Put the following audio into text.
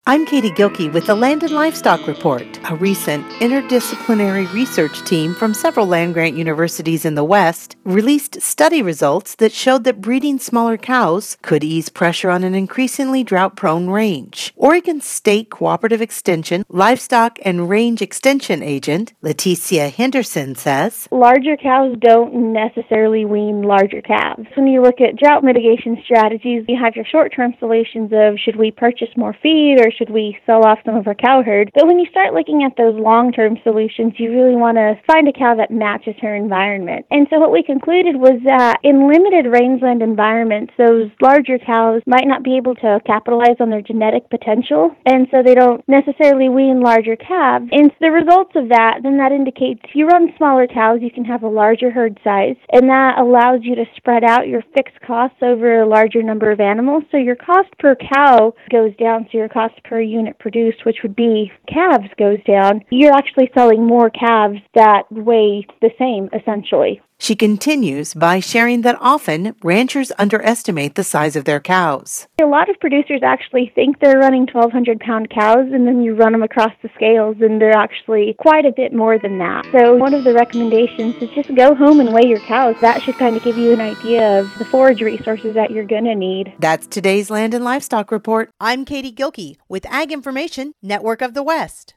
I'm Katie Gilkey with the Land and Livestock Report. A recent interdisciplinary research team from several land-grant universities in the West released study results that showed that breeding smaller cows could ease pressure on an increasingly drought-prone range. Oregon State Cooperative Extension Livestock and Range Extension Agent Leticia Henderson says, larger cows don't necessarily wean larger calves. When you look at drought mitigation strategies, you have your short-term solutions of should we purchase more feed or should we sell off some of our cow herd? But when you start looking at those long-term solutions, you really want to find a cow that matches her environment. And so what we concluded was that in limited rangeland environments, those larger cows might not be able to capitalize on their genetic potential, and so they don't necessarily wean larger calves. And the results of that, then that indicates if you run smaller cows, you can have a larger herd size, and that allows you to spread out your fixed costs over a larger number of animals. So your cost per cow goes down, so your cost per unit produced, which would be calves, goes down. You're actually selling more calves that weigh the same, essentially. She continues by sharing that often ranchers underestimate the size of their cows. A lot of producers actually think they're running 1,200-pound cows, and then you run them across the scales, and they're actually quite a bit more than that. So one of the recommendations is just go home and weigh your cows. That should kind of give you an idea of the forage resources that you're going to need. That's today's Land and Livestock Report. I'm Katie Gilkey with Ag Information Network of the West.